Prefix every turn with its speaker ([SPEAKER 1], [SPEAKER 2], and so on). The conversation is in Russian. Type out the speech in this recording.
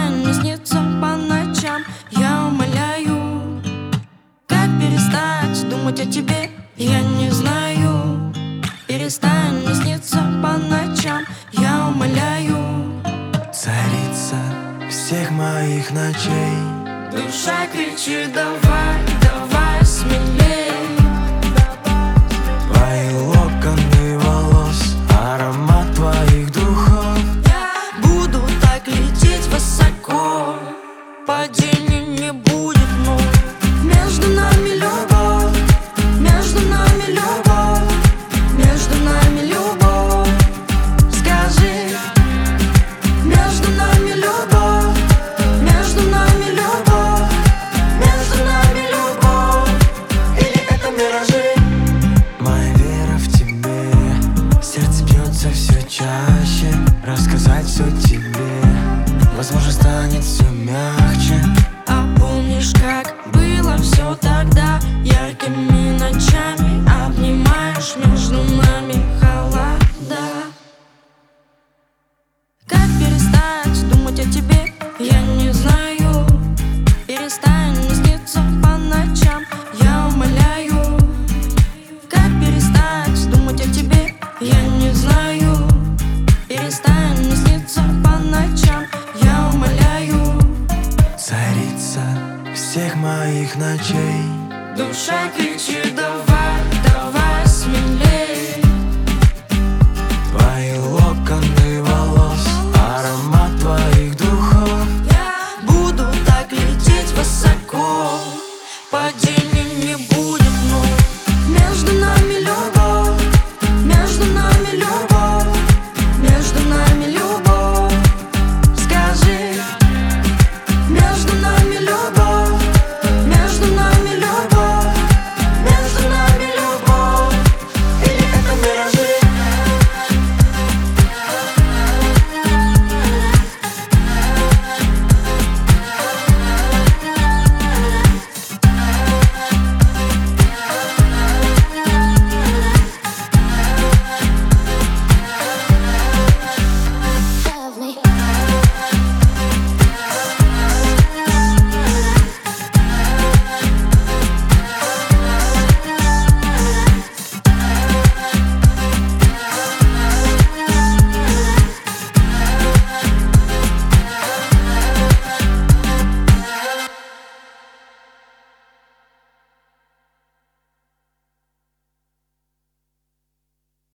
[SPEAKER 1] Перестань мне сниться по ночам, я умоляю. Как перестать думать о тебе, я не знаю. Перестань мне сниться по ночам, я умоляю.
[SPEAKER 2] Царица всех моих ночей,
[SPEAKER 1] душа кричит: давай, давай смелей.
[SPEAKER 2] твои локоны волос, аромат твоих духов.
[SPEAKER 1] Я буду так лететь высоко, падений не будет, но между нами любовь, между нами любовь, между нами любовь. Скажи, между нами любовь, между нами любовь, между нами любовь. Или это миражи?
[SPEAKER 2] Моя вера в тебе, сердце бьется все чаще. Рассказать все тебе, возможно, станет все мягче.
[SPEAKER 1] А помнишь, как было все тогда? Яркими ночами обнимаешь, между нами холода. Как перестать думать о тебе, я не знаю. Перестань мне сниться по ночам, я умоляю. Как перестать думать о тебе, я не знаю. Перестань мне сниться по ночам, я умоляю.
[SPEAKER 2] Царица всех моих ночей,
[SPEAKER 1] душа кричит: давай.